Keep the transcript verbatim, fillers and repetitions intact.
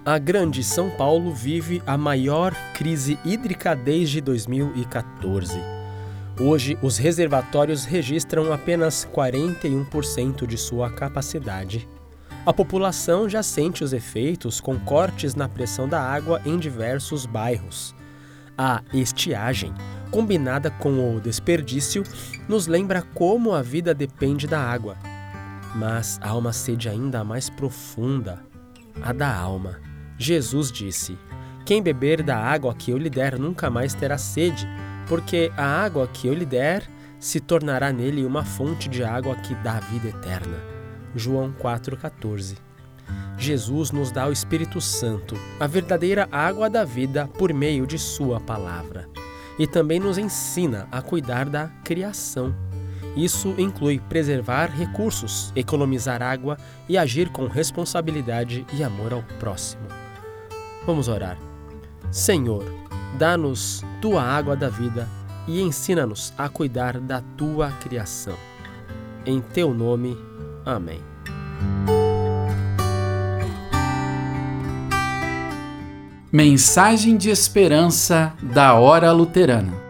A Grande São Paulo vive a maior crise hídrica desde dois mil e quatorze. Hoje, os reservatórios registram apenas quarenta e um por cento de sua capacidade. A população já sente os efeitos com cortes na pressão da água em diversos bairros. A estiagem, combinada com o desperdício, nos lembra como a vida depende da água. Mas há uma sede ainda mais profunda, a da alma. Jesus disse: "Quem beber da água que eu lhe der nunca mais terá sede, porque a água que eu lhe der se tornará nele uma fonte de água que dá vida eterna." João quatro, quatorze. Jesus nos dá o Espírito Santo, a verdadeira água da vida, por meio de sua palavra. E também nos ensina a cuidar da criação. Isso inclui preservar recursos, economizar água e agir com responsabilidade e amor ao próximo. Vamos orar. Senhor, dá-nos tua água da vida e ensina-nos a cuidar da tua criação. Em teu nome, amém. Mensagem de esperança da Hora Luterana.